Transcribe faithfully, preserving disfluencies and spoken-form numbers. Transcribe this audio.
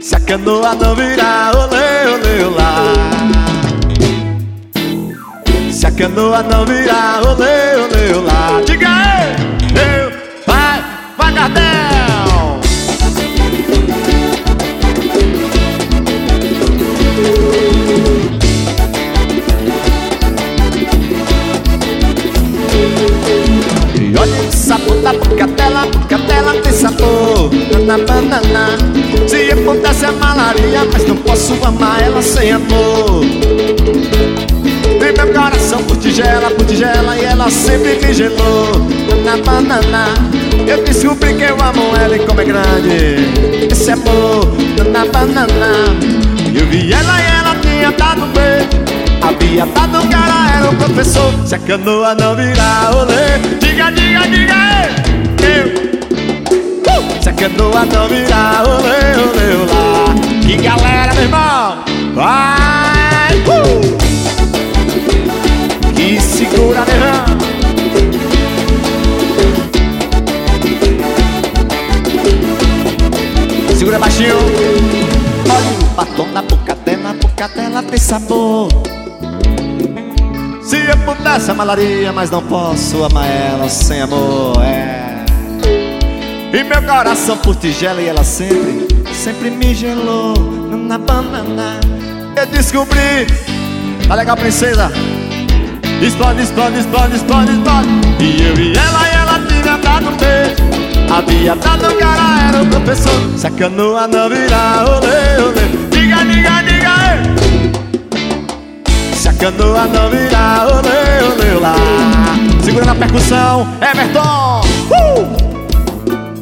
Se a canoa não virar, olê, olê, olá. Se a canoa não virar, olê, olê, olá. Diga aí, eu, vai, vai, Gardel. E olha o sabor da bocatela, bocatela tem sabor na banana. Se eu pudesse é malaria, mas não posso amar ela sem amor. E meu coração por tigela, por tigela, e ela sempre me gelou na banana. Eu descobri que eu amo ela e como é grande esse amor na banana. Eu vi ela e ela tinha dado beijo, havia dado cara, era o professor. Se a canoa não virar, olê, diga, diga, diga aí, eu. Se a canoa não virar, olê, olê, olá. Que galera, meu irmão, vai, uh! Que segura, meu irmão. Segura baixinho. Olha o batom na boca dela, a boca dela tem sabor. Se eu pudesse a malaria, mas não posso amar ela sem amor, é. E meu coração por tigela e ela sempre, sempre me gelou na banana. Eu descobri, tá legal, princesa? Explode, explode, explode, explode, explode. E eu e ela, e ela tinha dado um beijo, havia dado cara, era o professor. Se a canoa não virar, olê, olê, diga, diga, diga aí. Se a canoa não virar, olê, olê, olá. Segura na percussão, Everton. uh!